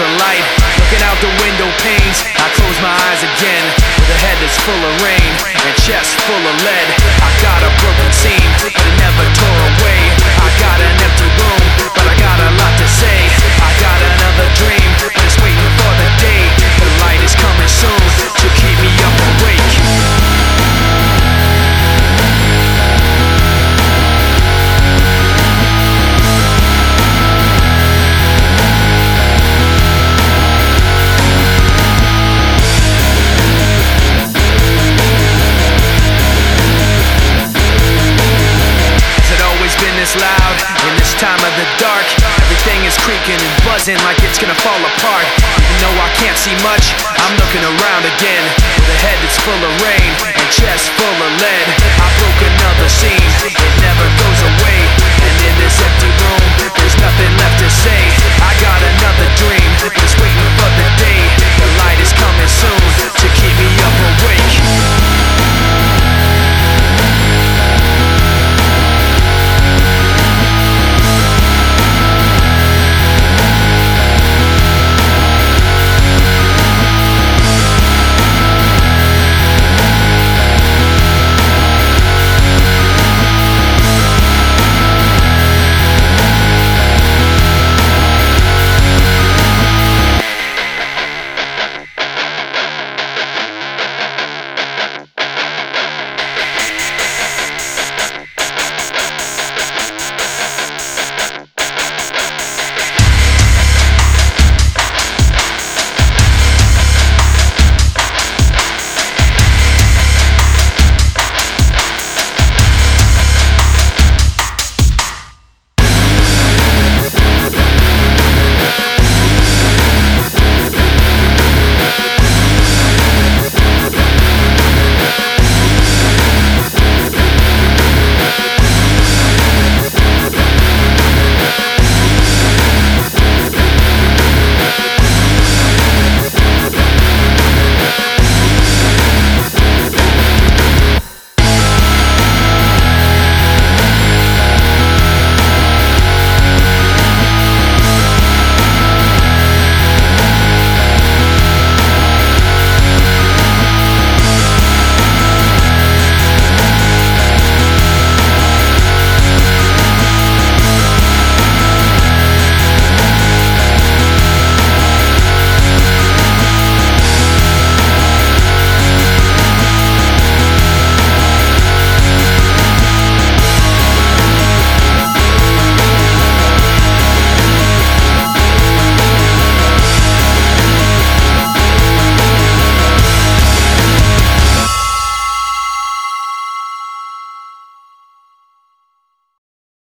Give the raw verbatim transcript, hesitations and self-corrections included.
of light. Looking out the window panes, I close my eyes again. With a head that's full of rain and chest full of lead. I got a broken seam, but it never tore away. I got an empty room, but I got a lot to say. I got another dream, just waiting for the day. The light is coming soon to keep me up awake. This loud in this time of the dark. Everything is creaking and buzzing like it's gonna fall apart. Even though I can't see much, I'm looking around again. With a head that's full of rain and chest full of lead. I broke another seam, it never goes away. And in this empty room, there's nothing left to say. I got another dream,